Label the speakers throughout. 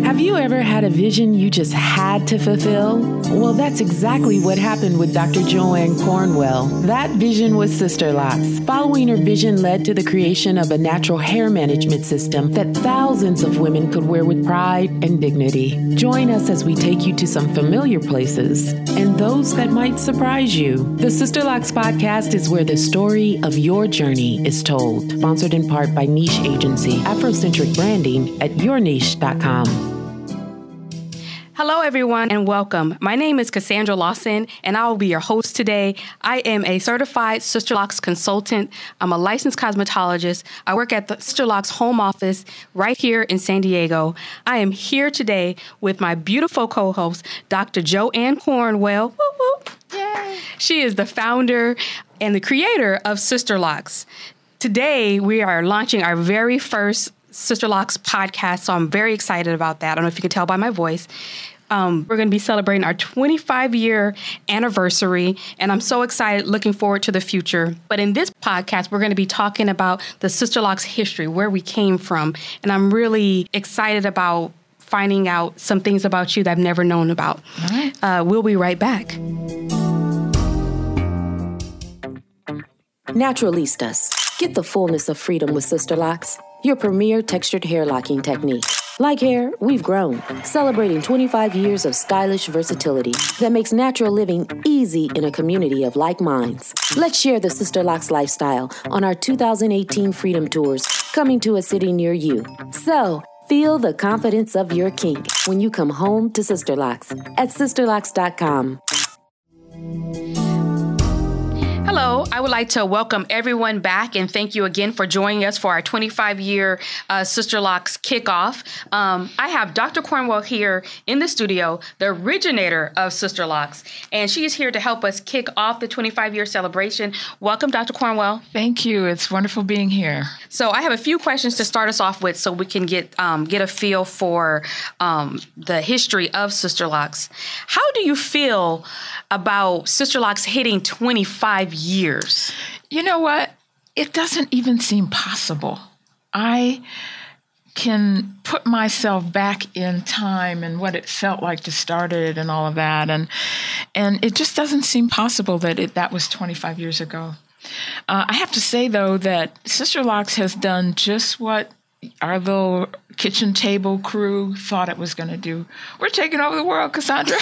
Speaker 1: Have you ever had a vision you just had to fulfill? Well, that's exactly what happened with Dr. Joanne Cornwell. That vision was Sisterlocks. Following her vision led to the creation of a natural hair management system that thousands of women could wear with pride and dignity. Join us as we take you to some familiar places and those that might surprise you. The Sisterlocks podcast is where the story of your journey is told. Sponsored in part by Niche Agency, Afrocentric Branding at yourniche.com.
Speaker 2: Hello, everyone, and welcome. My name is Cassandra Lawson, and I will be your host today. I am a certified Sisterlocks consultant. I'm a licensed cosmetologist. I work at the Sisterlocks home office right here in San Diego. I am here today with my beautiful co-host, Dr. Joanne Cornwell. Woo, woo. Yay. She is the founder and the creator of Sisterlocks. Today, we are launching our very first Sisterlocks podcast, so I'm very excited about that. I don't know if you can tell by my voice. We're going to be celebrating our 25-year anniversary, and I'm so excited, looking forward to the future. But in this podcast, we're going to be talking about the Sisterlocks history, where we came from, and I'm really excited about finding out some things about you that I've never known about. All right. We'll be right back.
Speaker 1: Naturalistas, get the fullness of freedom with Sisterlocks, your premier textured hair locking technique. Like hair, we've grown, celebrating 25 years of stylish versatility that makes natural living easy in a community of like minds. Let's share the Sisterlocks lifestyle on our 2018 Freedom Tours coming to a city near you. So, feel the confidence of your kink when you come home to Sisterlocks at sisterlocks.com.
Speaker 2: Hello, I would like to welcome everyone back and thank you again for joining us for our 25-year Sisterlocks kickoff. I have Dr. Cornwell here in the studio, the originator of Sisterlocks, and she is here to help us kick off the 25-year celebration. Welcome, Dr. Cornwell.
Speaker 3: Thank you. It's wonderful being here.
Speaker 2: So I have a few questions to start us off with so we can get a feel for the history of Sisterlocks. How do you feel about Sisterlocks hitting 25 years?
Speaker 3: You know what? It doesn't even seem possible. I can put myself back in time and what it felt like to start it and all of that. And it just doesn't seem possible that that was 25 years ago. I have to say, though, that Sisterlocks has done just what our little kitchen table crew thought it was going to do. We're taking over the world, Cassandra.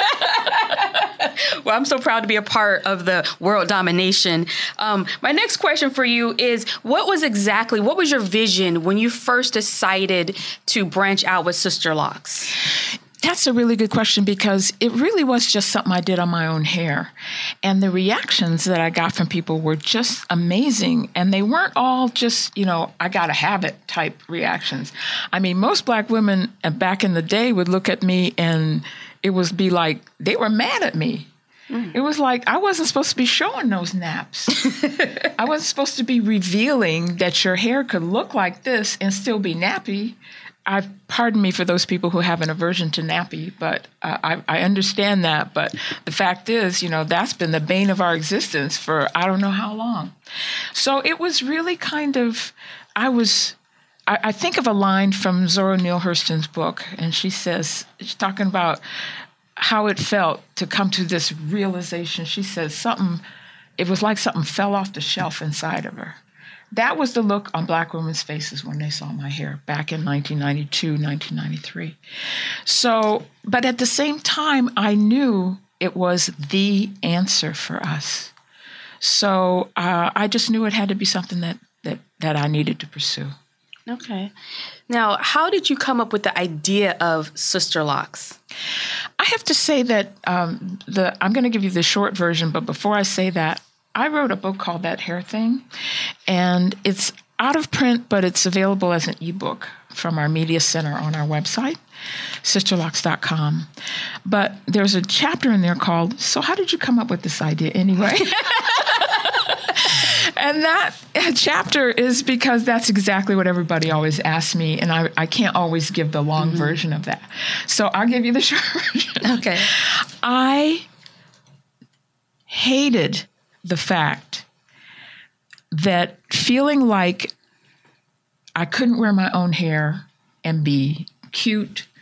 Speaker 2: Well, I'm so proud to be a part of the world domination. My next question for you is, what was your vision when you first decided to branch out with Sisterlocks?
Speaker 3: That's a really good question because it really was just something I did on my own hair. And the reactions that I got from people were just amazing. And they weren't all just, I gotta have it type reactions. I mean, most Black women back in the day would look at me and it would be like they were mad at me. It was like I wasn't supposed to be showing those naps. I wasn't supposed to be revealing that your hair could look like this and still be nappy. Pardon me for those people who have an aversion to nappy, but I understand that. But the fact is, that's been the bane of our existence for I don't know how long. So it was really kind of, I think of a line from Zora Neale Hurston's book, and she's talking about how it felt to come to this realization. She says it was like something fell off the shelf inside of her. That was the look on Black women's faces when they saw my hair back in 1992, 1993. So, but at the same time, I knew it was the answer for us. So I just knew it had to be something that I needed to pursue.
Speaker 2: Okay. Now, how did you come up with the idea of Sisterlocks?
Speaker 3: I have to say that I'm going to give you the short version, but before I say that, I wrote a book called That Hair Thing, and it's out of print, but it's available as an ebook from our media center on our website, sisterlocks.com. But there's a chapter in there called, So How Did You Come Up With This Idea Anyway? And that chapter is because that's exactly what everybody always asks me, and I can't always give the long version of that. So I'll give you the short version.
Speaker 2: Okay.
Speaker 3: I hated the fact that feeling like I couldn't wear my own hair and be cute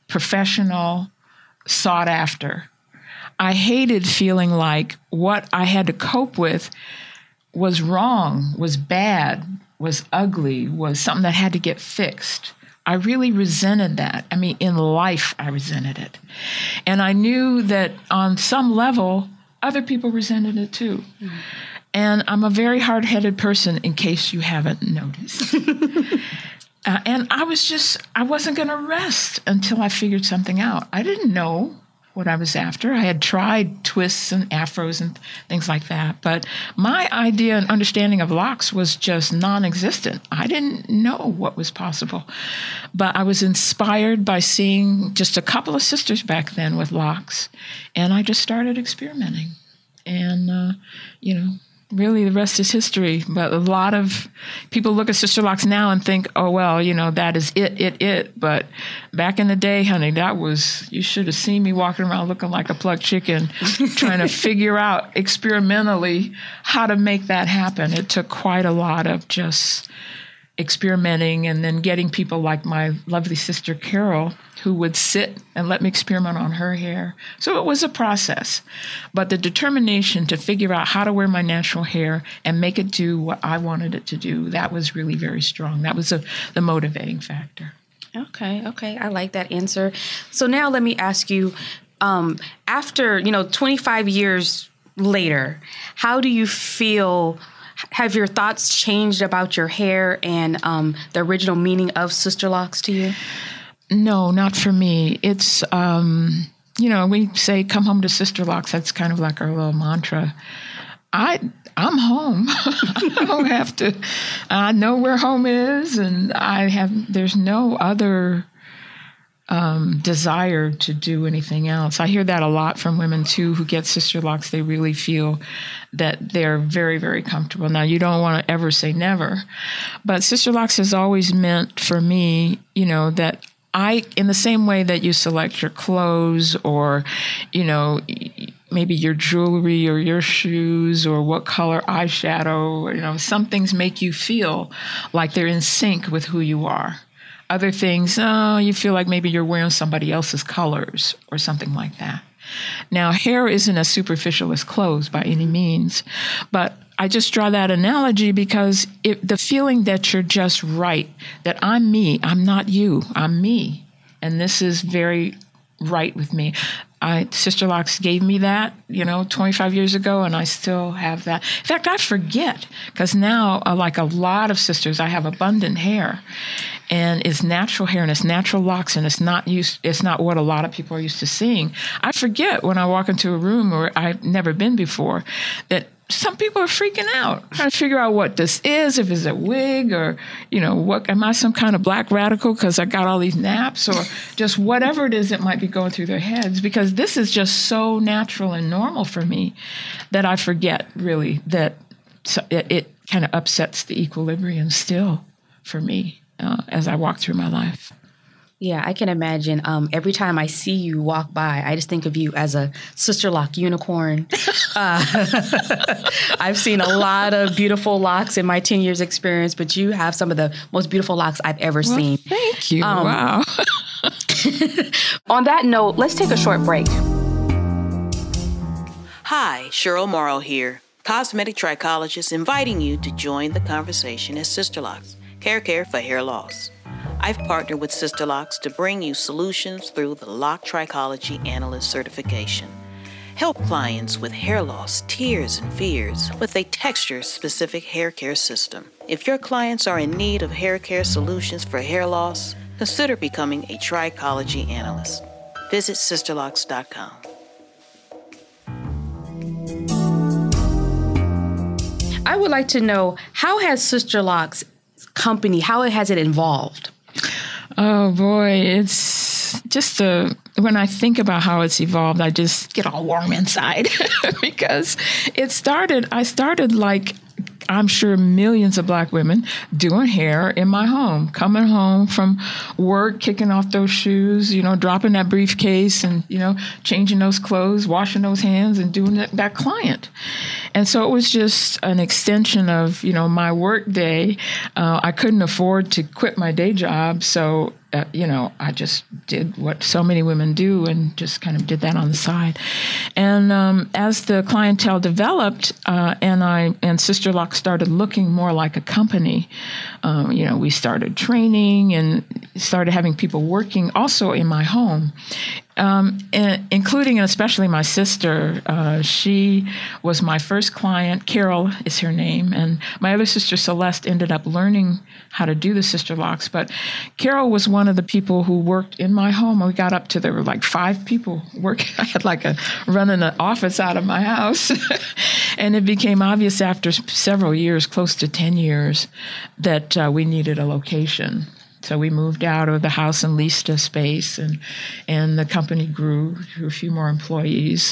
Speaker 3: professional, sought after. I hated feeling like what I had to cope with was wrong, was bad, was ugly, was something that had to get fixed. I really resented that. I mean, in life, I resented it. And I knew that on some level, other people resented it too. Mm. And I'm a very hard-headed person, in case you haven't noticed. And I wasn't going to rest until I figured something out. I didn't know what I was after. I had tried twists and afros and things like that. But my idea and understanding of locks was just non-existent. I didn't know what was possible. But I was inspired by seeing just a couple of sisters back then with locks. And I just started experimenting. And, really the rest is history. But a lot of people look at Sister Locks now and think, oh, well, that is it. But back in the day, honey, you should have seen me walking around looking like a plucked chicken, trying to figure out experimentally how to make that happen. It took quite a lot of just experimenting and then getting people like my lovely sister Carol, who would sit and let me experiment on her hair. So it was a process. But the determination to figure out how to wear my natural hair and make it do what I wanted it to do, that was really very strong. That was the motivating factor.
Speaker 2: Okay. I like that answer. So now let me ask you, after, 25 years later, how do you feel? Have your thoughts changed about your hair and the original meaning of Sister Locks to you?
Speaker 3: No, not for me. It's, we say, come home to Sister Locks. That's kind of like our little mantra. I'm home. I don't have to. I know where home is, and there's no other desire to do anything else. I hear that a lot from women, too, who get Sister Locks. They really feel that they're very, very comfortable. Now, you don't want to ever say never, but Sister Locks has always meant for me, that in the same way that you select your clothes or, maybe your jewelry or your shoes or what color eyeshadow, some things make you feel like they're in sync with who you are. Other things, you feel like maybe you're wearing somebody else's colors or something like that. Now, hair isn't as superficial as clothes by any means, but I just draw that analogy because the feeling that you're just right, that I'm me, I'm not you, I'm me, and this is very right with me. Sister Locks gave me that, 25 years ago, and I still have that. In fact, I forget, because now, like a lot of sisters, I have abundant hair, and it's natural hair, and it's natural locks, and it's not what a lot of people are used to seeing. I forget when I walk into a room where I've never been before that some people are freaking out, trying to figure out what this is, if it's a wig or, what, am I some kind of black radical because I got all these naps or just whatever it is that might be going through their heads, because this is just so natural and normal for me that I forget really that it kind of upsets the equilibrium still for me as I walk through my life.
Speaker 2: Yeah, I can imagine. Every time I see you walk by, I just think of you as a Sister Lock unicorn. I've seen a lot of beautiful locks in my 10 years experience, but you have some of the most beautiful locks I've ever seen.
Speaker 3: Thank you. Wow.
Speaker 2: On that note, let's take a short break.
Speaker 4: Hi, Cheryl Morrow here, cosmetic trichologist, inviting you to join the conversation at Sister Locks, hair care for hair loss. I've partnered with Sister Locks to bring you solutions through the Lock Trichology Analyst certification. Help clients with hair loss, tears, and fears with a texture-specific hair care system. If your clients are in need of hair care solutions for hair loss, consider becoming a Trichology Analyst. Visit sisterlocks.com.
Speaker 2: I would like to know, how has Sister Locks company, how has it evolved?
Speaker 3: Oh boy, it's just when I think about how it's evolved, I just get all warm inside because I started like, I'm sure millions of Black women doing hair in my home, coming home from work, kicking off those shoes, dropping that briefcase and, changing those clothes, washing those hands and doing that client. And so it was just an extension of, my work day. I couldn't afford to quit my day job. So I just did what so many women do and just kind of did that on the side. And as the clientele developed and Sister Locke started looking more like a company, we started training and started having people working also in my home. Including and especially my sister. She was my first client. Carol is her name. And my other sister, Celeste, ended up learning how to do the Sister Locks. But Carol was one of the people who worked in my home. We got up to, there were like 5 people working. I had running an office out of my house. And it became obvious after several years, close to 10 years, that we needed a location. So we moved out of the house and leased a space, and the company grew to a few more employees.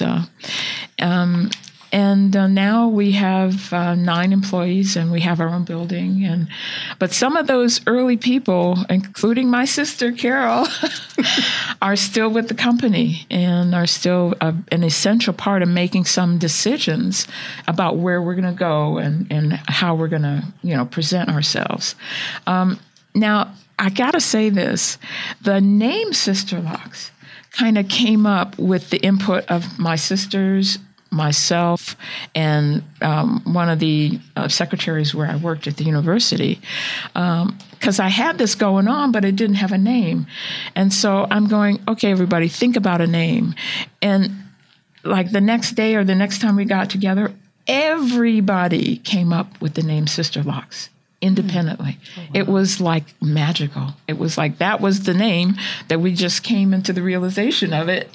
Speaker 3: Now we have 9 employees, and we have our own building. But some of those early people, including my sister Carol, are still with the company and are still an essential part of making some decisions about where we're going to go and how we're going to, present ourselves. Now, I got to say this. The name Sister Locks kind of came up with the input of my sisters, myself, and one of the secretaries where I worked at the university, because I had this going on, but it didn't have a name. And so I'm going, okay, everybody, think about a name. And like the next day or the next time we got together, everybody came up with the name Sister Locks. Independently. Oh, wow. It was like magical. It was like that was the name that we just came into the realization of it,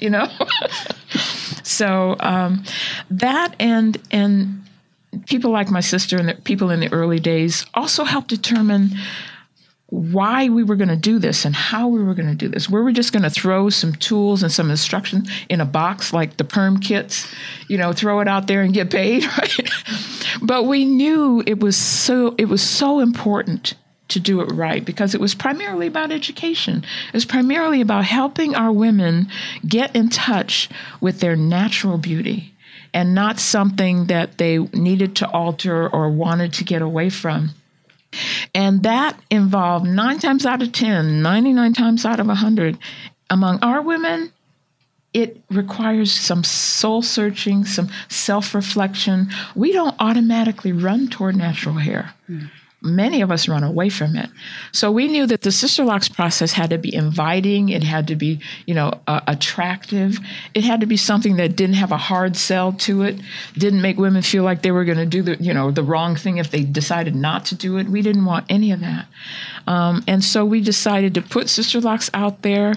Speaker 3: So that and people like my sister and the people in the early days also helped determine why we were going to do this and how we were going to do this. We were just going to throw some tools and some instruction in a box like the perm kits, throw it out there and get paid, right? But we knew it was so important to do it right because it was primarily about education. It was primarily about helping our women get in touch with their natural beauty and not something that they needed to alter or wanted to get away from. And that involved 9 times out of 10, 99 times out of 100, among our women, it requires some soul searching, some self-reflection. We don't automatically run toward natural hair. Many of us run away from it. So we knew that the Sister Locks process had to be inviting. It had to be, attractive. It had to be something that didn't have a hard sell to it, didn't make women feel like they were going to do the wrong thing if they decided not to do it. We didn't want any of that. And so we decided to put Sister Locks out there,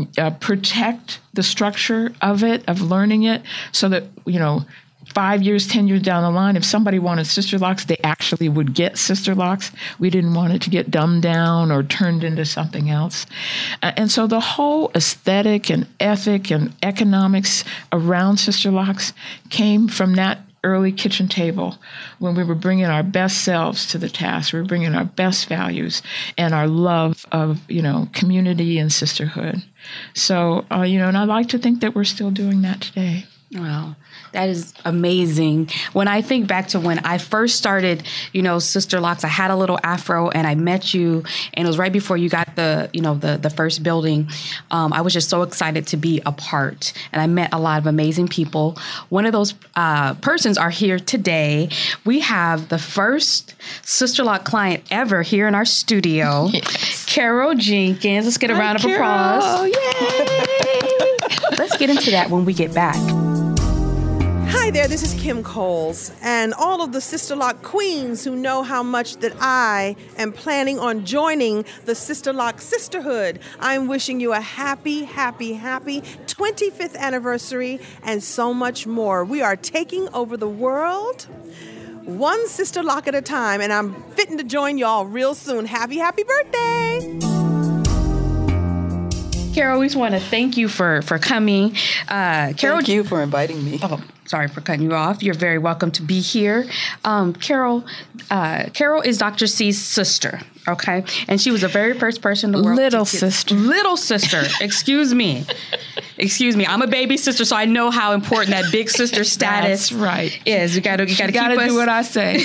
Speaker 3: protect the structure of it, of learning it, so that, 5 years, 10 years down the line, if somebody wanted Sister Locks, they actually would get Sister Locks. We didn't want it to get dumbed down or turned into something else. And so the whole aesthetic and ethic and economics around Sister Locks came from that early kitchen table when we were bringing our best selves to the task. We were bringing our best values and our love of, community and sisterhood. So, and I like to think that we're still doing that today.
Speaker 2: Wow. That is amazing. When I think back to when I first started, Sister Locks, I had a little afro and I met you, and it was right before you got the first building. I was just so excited to be a part, and I met a lot of amazing people. One of those persons are here today. We have the first Sister Lock client ever here in our studio, yes. Carol Jenkins. Let's get a round of applause. Yay! Let's get into that when we get back.
Speaker 5: Hi there, this is Kim Coles, and all of the Sister Lock queens who know how much that I am planning on joining the Sister Lock Sisterhood. I'm wishing you a happy, happy, happy 25th anniversary and so much more. We are taking over the world, one Sister Lock at a time, and I'm fitting to join y'all real soon. Happy, happy birthday!
Speaker 2: Carol, we just want to thank you for coming. Carol,
Speaker 6: thank you for inviting me.
Speaker 2: Oh, sorry for cutting you off. You're very welcome to be here. Carol is Dr. C's sister, okay? And she was the very first person in the world.
Speaker 3: Little sister,
Speaker 2: excuse me. excuse me, I'm a baby sister, so I know how important that big sister status is. You gotta keep us.
Speaker 3: Do what I say.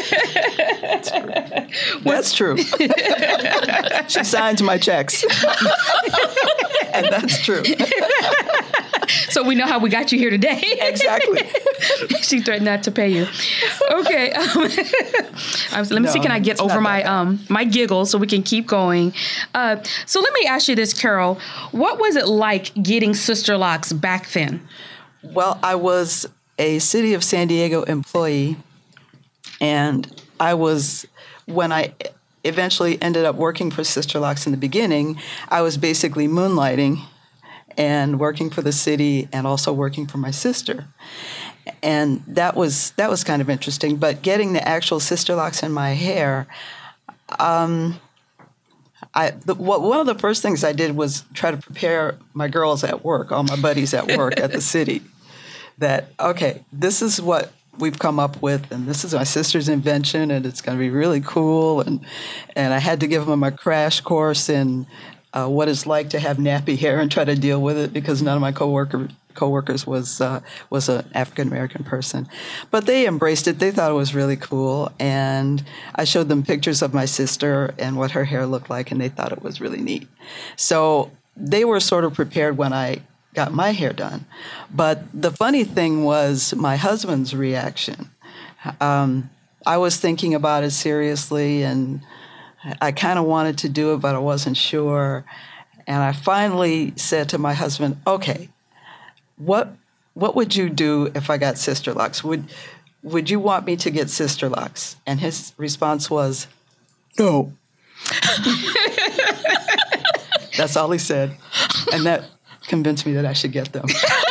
Speaker 6: That's true. She signs my checks. And that's true.
Speaker 2: So we know how we got you here today.
Speaker 6: Exactly.
Speaker 2: She threatened not to pay you. Okay. Let me see, can I get over my giggles so we can keep going? So let me ask you this, Carol. What was it like getting Sister Locks back then?
Speaker 6: Well, I was a City of San Diego employee, and when I eventually ended up working for Sister Locks in the beginning, I was basically moonlighting and working for the city and also working for my sister. And that was kind of interesting. But getting the actual Sister Locks in my hair, one of the first things I did was try to prepare my girls at work, all my buddies at work at the city, that, okay, this is what we've come up with, and this is my sister's invention, and it's going to be really cool. And I had to give them a crash course in what it's like to have nappy hair and try to deal with it, because none of my coworkers was an African American person. But they embraced it. They thought it was really cool, and I showed them pictures of my sister and what her hair looked like, and they thought it was really neat. So they were sort of prepared when I got my hair done. But the funny thing was my husband's reaction. I was thinking about it seriously, and I kind of wanted to do it, but I wasn't sure. And I finally said to my husband, okay, what would you do if I got Sister Locks? Would you want me to get Sister Locks? And his response was, no. That's all he said. And that convinced me that I should get them.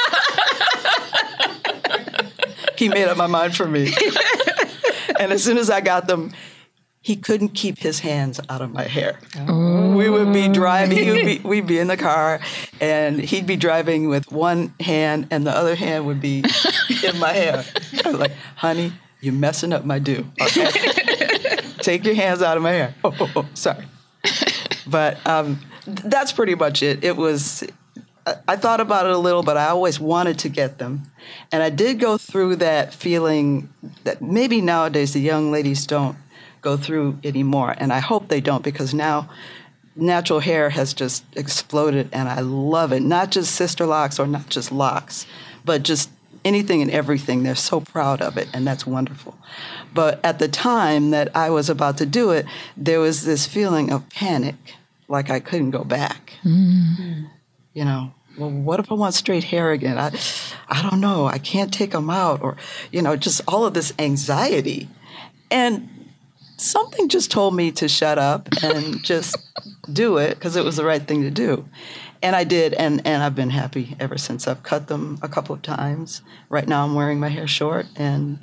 Speaker 6: He made up my mind for me. And as soon as I got them, he couldn't keep his hands out of my hair. Oh. We would be driving, we'd be in the car, and he'd be driving with one hand, and the other hand would be in my hair. I was like, honey, you're messing up my do, okay? Take your hands out of my hair. Oh, sorry. But that's pretty much it. It was, I thought about it a little, but I always wanted to get them. And I did go through that feeling that maybe nowadays the young ladies don't go through anymore, and I hope they don't, because now natural hair has just exploded, and I love it. Not just Sister Locks or not just locks, but just anything and everything. They're so proud of it, and that's wonderful. But at the time that I was about to do it, there was this feeling of panic, like I couldn't go back. Mm-hmm. You know, well, what if I want straight hair again? I don't know. I can't take them out, or, you know, just all of this anxiety. And something just told me to shut up and just do it, because it was the right thing to do. And I did, and I've been happy ever since. I've cut them a couple of times. Right now I'm wearing my hair short, and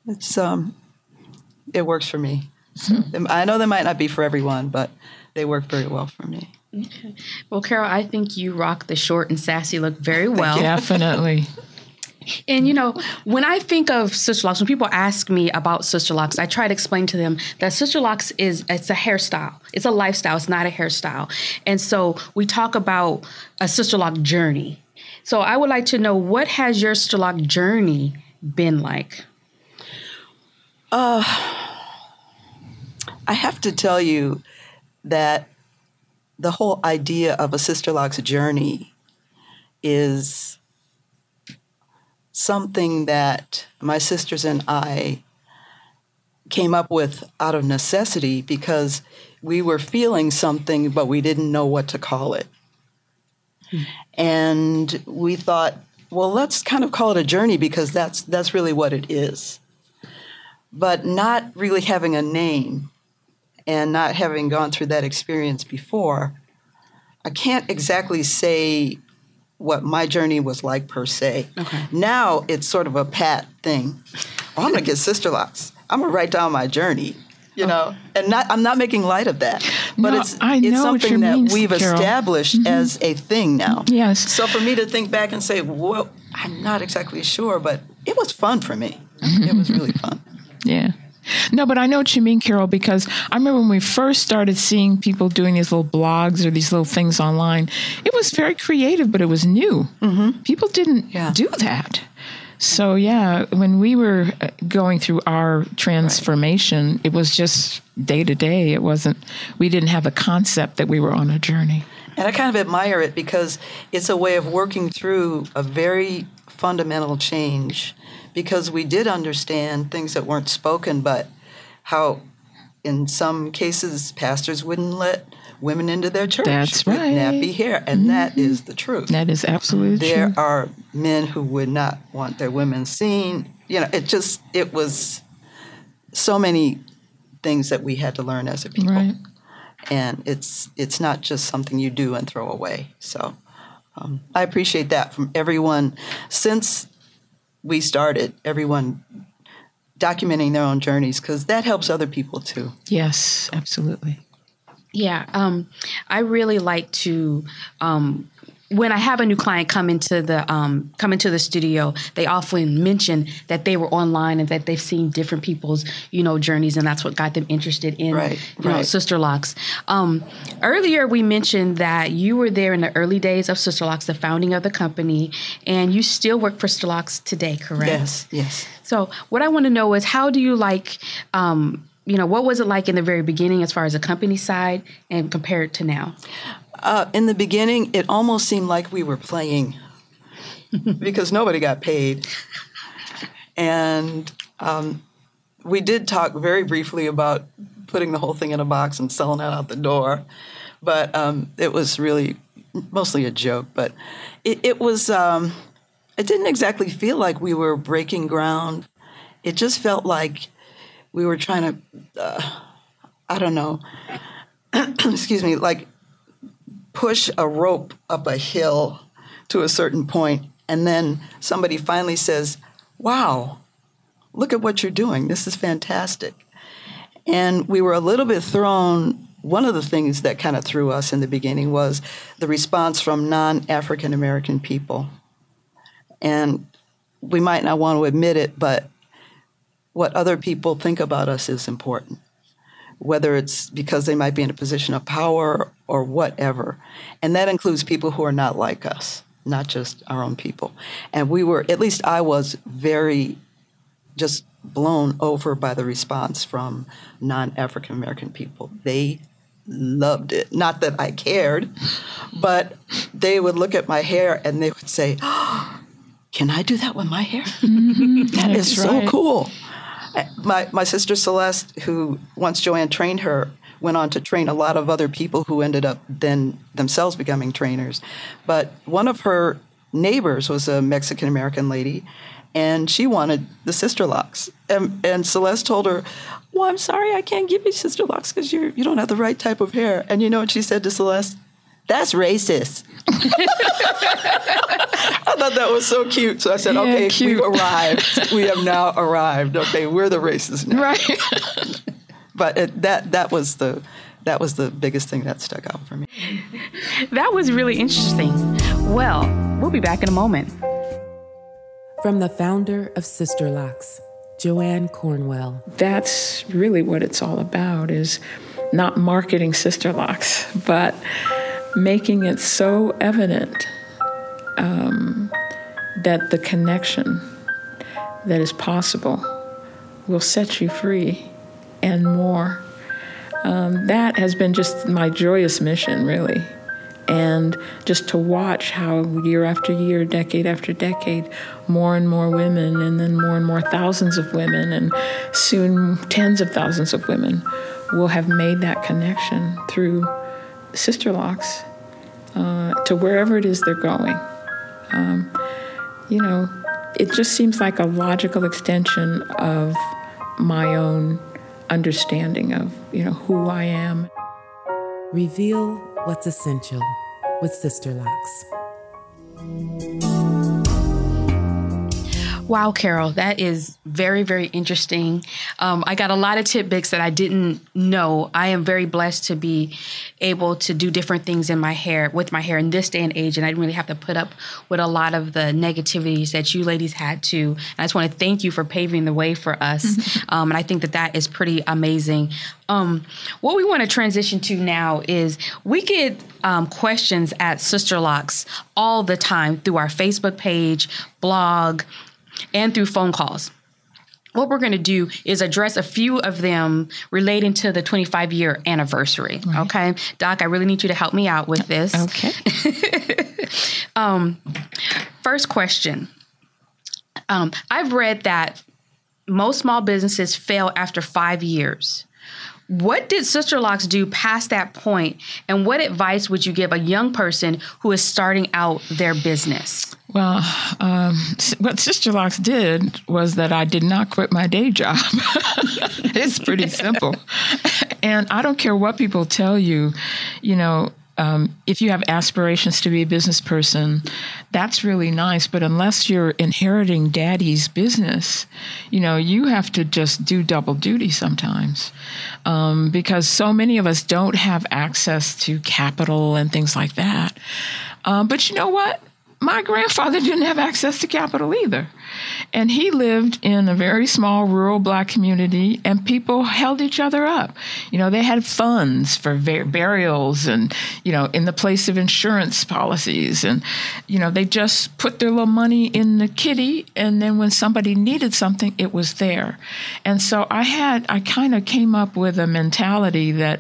Speaker 6: it works for me. So I know they might not be for everyone, but they work very well for me.
Speaker 2: Okay. Well, Carol, I think you rock the short and sassy look very well.
Speaker 3: Definitely.
Speaker 2: And, you know, when I think of Sister Locks, when people ask me about Sister Locks, I try to explain to them that Sister Locks it's a hairstyle. It's a lifestyle. It's not a hairstyle. And so we talk about a Sister Lock journey. So I would like to know, what has your Sister Lock journey been like?
Speaker 6: I have to tell you that the whole idea of a Sister Locks journey is something that my sisters and I came up with out of necessity, because we were feeling something, but we didn't know what to call it. And we thought, well, let's kind of call it a journey, because that's really what it is. But not really having a name and not having gone through that experience before, I can't exactly say what my journey was like per se. Okay. Now it's sort of a pat thing. Oh, I'm going to get Sister Locks. I'm going to write down my journey, you know, and I'm not making light of that, but it's something that we've established as a thing now.
Speaker 3: Yes.
Speaker 6: So for me to think back and say, well, I'm not exactly sure, but it was fun for me. It was really fun.
Speaker 3: Yeah. No, but I know what you mean, Carol, because I remember when we first started seeing people doing these little blogs or these little things online, it was very creative, but it was new. Mm-hmm. People didn't do that. So, when we were going through our transformation, it was just day to day. We didn't have a concept that we were on a journey.
Speaker 6: And I kind of admire it because it's a way of working through a very fundamental change, because we did understand things that weren't spoken, but how in some cases pastors wouldn't let women into their church
Speaker 3: with
Speaker 6: nappy hair, and that is the truth.
Speaker 3: That is absolutely true.
Speaker 6: There are men who would not want their women seen. It was so many things that we had to learn as a people.
Speaker 3: Right.
Speaker 6: And it's not just something you do and throw away. So I appreciate that from everyone since we started, everyone documenting their own journeys, because that helps other people too.
Speaker 3: Yes, absolutely.
Speaker 2: Yeah, I really like to when I have a new client come into the studio, they often mention that they were online and that they've seen different people's journeys, and that's what got them interested in Sister Locks. Earlier, we mentioned that you were there in the early days of Sister Locks, the founding of the company, and you still work for Sister Locks today, correct?
Speaker 6: Yes.
Speaker 2: So, what I want to know is, how do you like? What was it like in the very beginning as far as the company side and compared to now?
Speaker 6: In the beginning, it almost seemed like we were playing because nobody got paid. And we did talk very briefly about putting the whole thing in a box and selling it out the door. But it was really mostly a joke. But it didn't exactly feel like we were breaking ground. It just felt like we were trying to, excuse me, like push a rope up a hill to a certain point, and then somebody finally says, wow, look at what you're doing. This is fantastic. And we were a little bit thrown. One of the things that kind of threw us in the beginning was the response from non-African American people. And we might not want to admit it, but what other people think about us is important, whether it's because they might be in a position of power or whatever. And that includes people who are not like us, not just our own people. And we were, at least I was, very just blown over by the response from non-African American people. They loved it. Not that I cared, but they would look at my hair and they would say, oh, can I do that with my hair? That is so cool. My sister Celeste, who once Joanne trained her, went on to train a lot of other people who ended up then themselves becoming trainers. But one of her neighbors was a Mexican-American lady, and she wanted the Sister Locks. And Celeste told her, well, I'm sorry, I can't give you Sister Locks because you don't have the right type of hair. And you know what she said to Celeste? That's racist. I thought that was so cute. So I said, okay, we've arrived. We have now arrived. Okay, we're the racists now.
Speaker 3: Right.
Speaker 6: But that was the biggest thing that stuck out for me.
Speaker 2: That was really interesting. Well, we'll be back in a moment.
Speaker 1: From the founder of Sister Locks, Joanne Cornwell.
Speaker 3: That's really what it's all about, is not marketing Sister Locks, but making it so evident that the connection that is possible will set you free and more. That has been just my joyous mission, really. And just to watch how year after year, decade after decade, more and more women, and then more and more thousands of women, and soon tens of thousands of women will have made that connection through Sister Locks to wherever it is they're going. It just seems like a logical extension of my own understanding of, who I am.
Speaker 1: Reveal what's essential with Sister Locks.
Speaker 2: Wow, Carol, that is very, very interesting. I got a lot of tidbits that I didn't know. I am very blessed to be able to do different things with my hair in this day and age, and I didn't really have to put up with a lot of the negativities that you ladies had to. And I just want to thank you for paving the way for us. And I think that is pretty amazing. What we want to transition to now is we get questions at Sister Locks all the time through our Facebook page, blog, and through phone calls. What we're going to do is address a few of them relating to the 25-year anniversary. Right. Okay, Doc, I really need you to help me out with this.
Speaker 3: Okay.
Speaker 2: First question. I've read that most small businesses fail after 5 years. What did Sister Locks do past that point, and what advice would you give a young person who is starting out their business?
Speaker 3: Well, what Sister Locks did was that I did not quit my day job. It's pretty simple. And I don't care what people tell you, if you have aspirations to be a business person, that's really nice. But unless you're inheriting daddy's business, you have to just do double duty sometimes, because so many of us don't have access to capital and things like that. But you know what? My grandfather didn't have access to capital either. And he lived in a very small rural Black community, and people held each other up. They had funds for burials and, in the place of insurance policies. And, they just put their little money in the kitty, and then when somebody needed something, it was there. And so I kind of came up with a mentality that,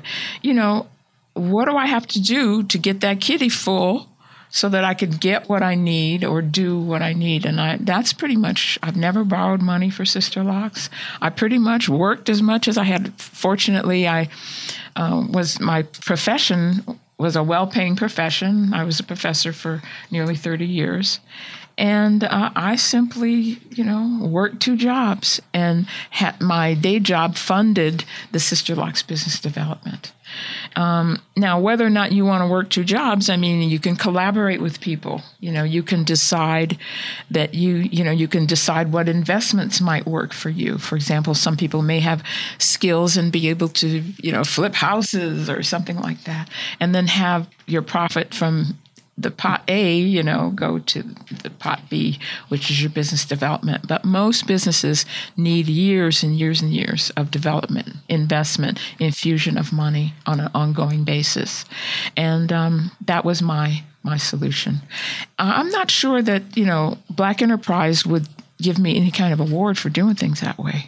Speaker 3: what do I have to do to get that kitty full so that I could get what I need or do what I need? And that's pretty much, I've never borrowed money for Sister Locks. I pretty much worked as much as I had. Fortunately, my profession was a well-paying profession. I was a professor for nearly 30 years. And I simply, worked 2 jobs, and my day job funded the Sister Locks business development. Now, whether or not you want to work 2 jobs, you can collaborate with people. You can decide that you can decide what investments might work for you. For example, some people may have skills and be able to, flip houses or something like that, and then have your profit from the pot A, go to the pot B, which is your business development. But most businesses need years and years and years of development, investment, infusion of money on an ongoing basis. And that was my solution. I'm not sure that, Black Enterprise would give me any kind of award for doing things that way,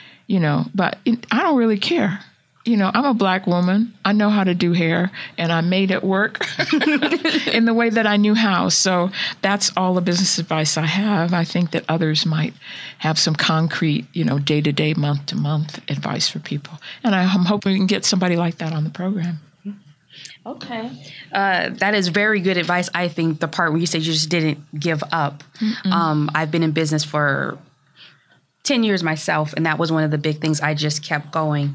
Speaker 3: but I don't really care. I'm a Black woman. I know how to do hair, and I made it work in the way that I knew how. So that's all the business advice I have. I think that others might have some concrete, day-to-day, month-to-month advice for people. And I'm hoping we can get somebody like that on the program.
Speaker 2: Okay. That is very good advice. I think the part where you said you just didn't give up. I've been in business for 10 years myself, and that was one of the big things. I just kept going.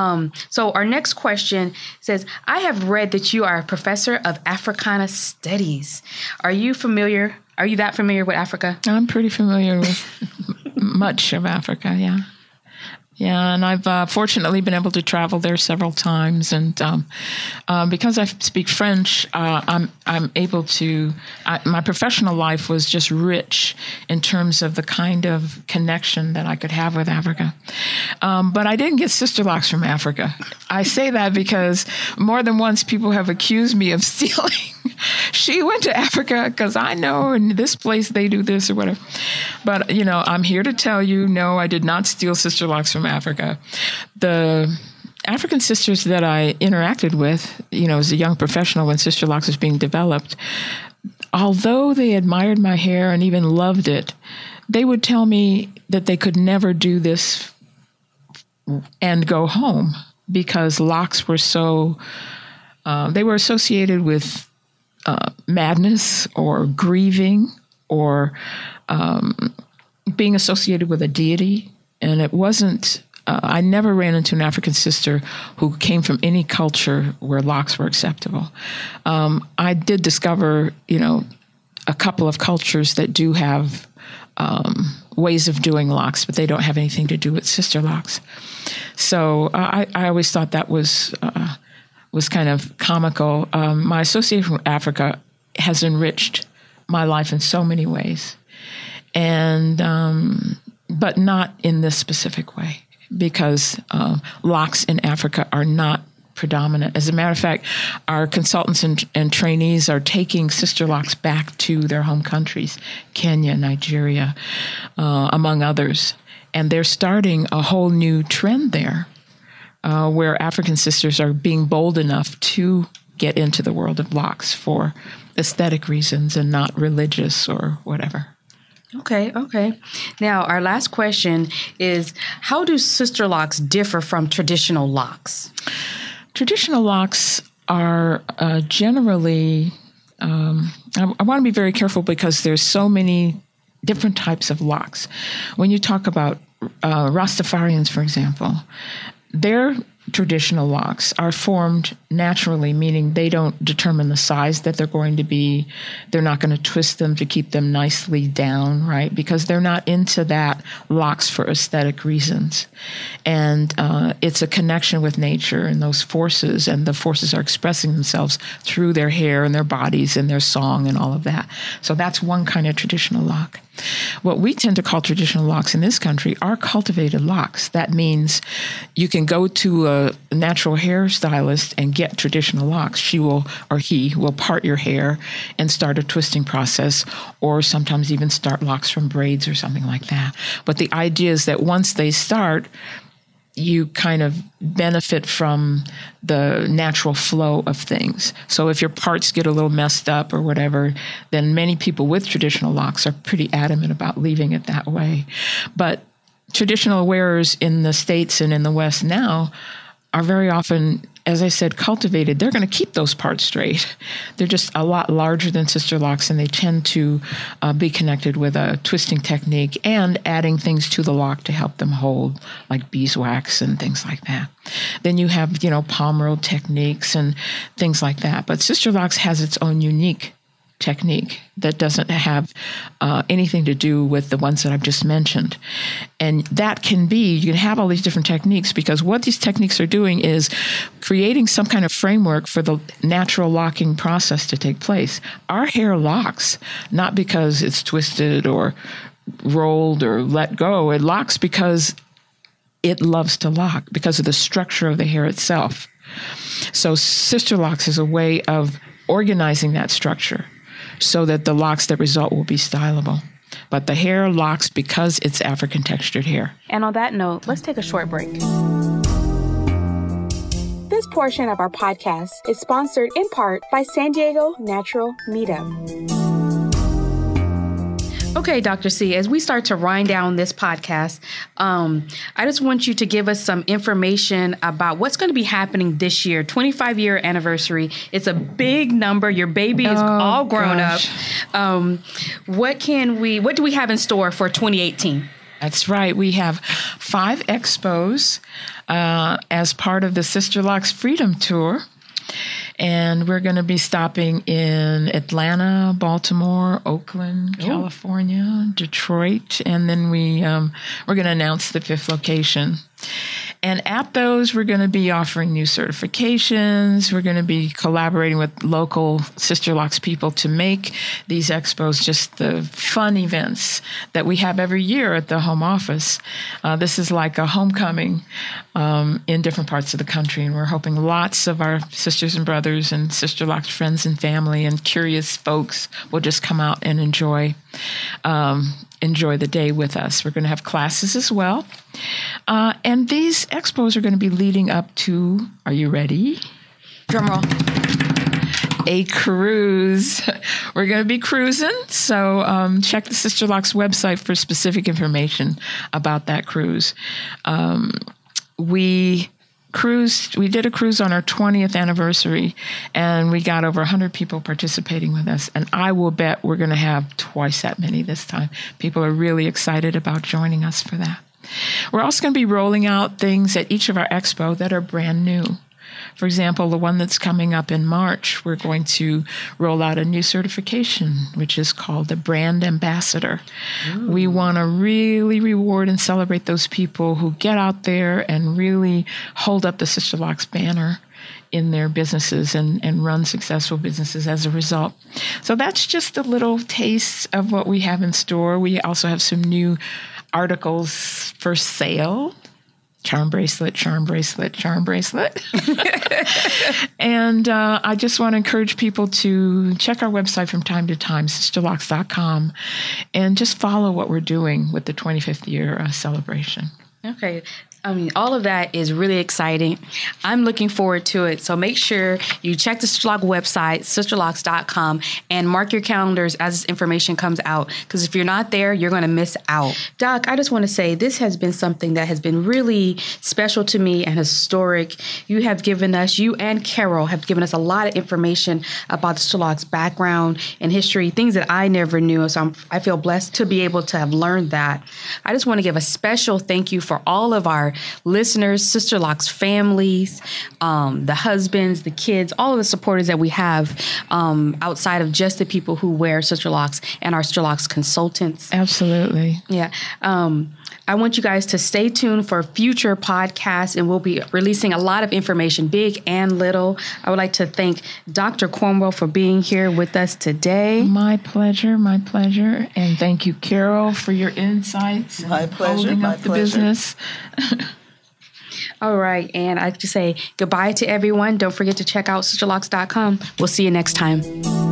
Speaker 2: So our next question says, I have read that you are a professor of Africana Studies. Are you that familiar with Africa? I'm
Speaker 3: pretty familiar with much of Africa, yeah. Yeah, and I've fortunately been able to travel there several times, and because I speak French, I'm able to. My professional life was just rich in terms of the kind of connection that I could have with Africa. But I didn't get Sister Locks from Africa. I say that because more than once people have accused me of stealing. She went to Africa because I know in this place they do this or whatever. But, I'm here to tell you, no, I did not steal Sister Locks from Africa. The African sisters that I interacted with, as a young professional when Sister Locks was being developed, although they admired my hair and even loved it, they would tell me that they could never do this and go home because locks were so, they were associated with madness or grieving or being associated with a deity. And it wasn't, I never ran into an African sister who came from any culture where locks were acceptable. I did discover, a couple of cultures that do have ways of doing locks, but they don't have anything to do with sister locks. So I always thought that was kind of comical. My association with Africa has enriched my life in so many ways, and but not in this specific way, because locks in Africa are not predominant. As a matter of fact, our consultants and trainees are taking sister locks back to their home countries, Kenya, Nigeria, among others. And they're starting a whole new trend there, where African sisters are being bold enough to get into the world of locks for aesthetic reasons and not religious or whatever.
Speaker 2: Okay. Now, our last question is, how do sister locks differ from traditional locks?
Speaker 3: Traditional locks are generally, I want to be very careful because there's so many different types of locks. When you talk about Rastafarians, for example, their traditional locks are formed naturally, meaning they don't determine the size that they're going to be. They're not going to twist them to keep them nicely down, right? Because they're not into that locks for aesthetic reasons. And it's a connection with nature and those forces, and the forces are expressing themselves through their hair and their bodies and their song and all of that. So that's one kind of traditional lock. What we tend to call traditional locks in this country are cultivated locks. That means you can go to a natural hairstylist and get traditional locks. She will, or he will, part your hair and start a twisting process, or sometimes even start locks from braids or something like that. But the idea is that once they start, you kind of benefit from the natural flow of things. So if your parts get a little messed up or whatever, then many people with traditional locks are pretty adamant about leaving it that way. But traditional wearers in the States and in the West now are very often, as I said, cultivated. They're going to keep those parts straight. They're just a lot larger than sister locks, and they tend to be connected with a twisting technique and adding things to the lock to help them hold, like beeswax and things like that. Then you have, palm roll techniques and things like that. But sister locks has its own unique technique that doesn't have anything to do with the ones that I've just mentioned. And that can be, you can have all these different techniques, because what these techniques are doing is creating some kind of framework for the natural locking process to take place. Our hair locks, not because it's twisted or rolled or let go. It locks because it loves to lock, because of the structure of the hair itself. So sister locks is a way of organizing that structure so that the locks that result will be stylable. But the hair locks because it's African textured hair.
Speaker 2: And on that note, let's take a short break.
Speaker 7: This portion of our podcast is sponsored in part by San Diego Natural Meetup.
Speaker 2: Okay, Dr. C, as we start to wind down this podcast, I just want you to give us some information about what's going to be happening this year, 25-year anniversary. It's a big number. Your baby is all grown up. What do we have in store for 2018?
Speaker 3: That's right. We have 5 expos as part of the Sister Locks Freedom Tour. And we're going to be stopping in Atlanta, Baltimore, Oakland, California, Detroit, and then we're going to announce the 5th location. And at those, we're going to be offering new certifications. We're going to be collaborating with local Sister Locks people to make these expos just the fun events that we have every year at the home office. This is like a homecoming in different parts of the country, and we're hoping lots of our sisters and brothers and Sister Locks friends and family and curious folks will just come out and enjoy the day with us. We're going to have classes as well. And these expos are going to be leading up to, are you ready?
Speaker 2: Drum roll.
Speaker 3: A cruise. We're going to be cruising. So check the Sister Locks website for specific information about that cruise. We did a cruise on our 20th anniversary, and we got over 100 people participating with us. And I will bet we're going to have twice that many this time. People are really excited about joining us for that. We're also going to be rolling out things at each of our expo that are brand new. For example, the one that's coming up in March, we're going to roll out a new certification, which is called the Brand Ambassador. Ooh. We want to really reward and celebrate those people who get out there and really hold up the Sister Locks banner in their businesses and run successful businesses as a result. So that's just a little taste of what we have in store. We also have some new articles for sale. Charm bracelet, charm bracelet, charm bracelet. And I just want to encourage people to check our website from time to time, sisterlocks.com, and just follow what we're doing with the 25th year celebration.
Speaker 2: Okay. I mean, all of that is really exciting. I'm looking forward to it. So make sure you check the Sister Lock website, sisterlocks.com, and mark your calendars as this information comes out. Because if you're not there, you're going to miss out. Doc, I just want to say this has been something that has been really special to me and historic. You have given us, you and Carol have given us a lot of information about the Sister Lock's background and history, things that I never knew. So I feel blessed to be able to have learned that. I just want to give a special thank you for all of our listeners, Sister Locks families, the husbands, the kids, all of the supporters that we have outside of just the people who wear Sister Locks and our Sister Locks consultants.
Speaker 3: Absolutely.
Speaker 2: Yeah. I want you guys to stay tuned for future podcasts, and we'll be releasing a lot of information, big and little. I would like to thank Dr. Cornwell for being here with us today.
Speaker 3: My pleasure, my pleasure. And thank you, Carol, for your insights.
Speaker 6: My pleasure,
Speaker 3: holding
Speaker 6: my
Speaker 3: up the
Speaker 6: pleasure.
Speaker 3: business.
Speaker 2: All right. And I have to say goodbye to everyone. Don't forget to check out sisterlocks.com. We'll see you next time.